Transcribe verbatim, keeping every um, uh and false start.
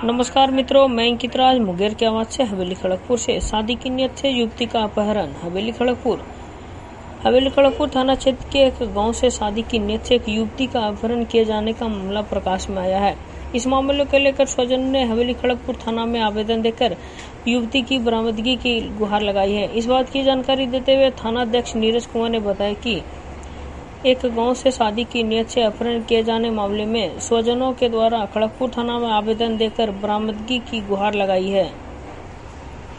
नमस्कार मित्रों, मैं अंकित राज मुंगेर की आवाज से हवेली खड़गपुर से। शादी की नियत से युवती का अपहरण। हवेली खड़गपुर हवेली खड़गपुर थाना क्षेत्र के एक गांव से शादी की नियत से एक युवती का अपहरण किए जाने का मामला प्रकाश में आया है। इस मामले को लेकर स्वजन ने हवेली खड़गपुर थाना में आवेदन देकर युवती की बरामदगी की गुहार लगाई है। इस बात की जानकारी देते हुए थाना अध्यक्ष नीरज कुमार ने बताया कि एक गांव से शादी की नियत से अपहरण किए जाने मामले में स्वजनों के द्वारा खड़गपुर थाना में आवेदन देकर बरामदगी की गुहार लगाई है।